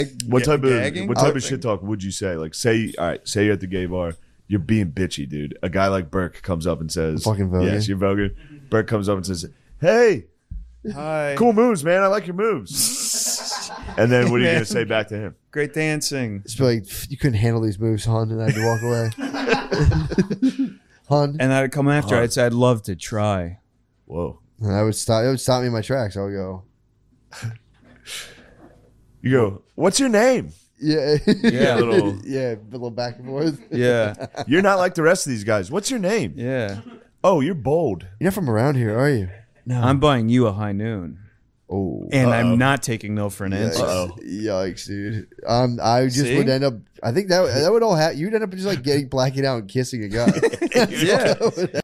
What type gagging? of shit talk would you say? Like, say you're at the gay bar, you're being bitchy, dude. A guy like Burke comes up and says, Fucking voguing. Yes, you're voguing. Burke comes up and says, hey, Hi. cool moves, man. I like your moves. And then what are you going to say back to him? Great dancing. Just be like, you couldn't handle these moves, hon, and I had to walk away. Hon. And I'd come after. I'd say, I'd love to try. Whoa. And I would stop. It would stop me in my tracks. I would go, You go, what's your name? yeah, Yeah. yeah, a little back and forth. Yeah. You're not like the rest of these guys. What's your name? Yeah. Oh, you're bold. You're not from around here, are you? No. I'm buying you a high noon. Oh, And I'm not taking no for an answer. yikes, dude. I just See? would end up. I think that would all happen. You'd end up just like blacking out and kissing a guy. Yeah.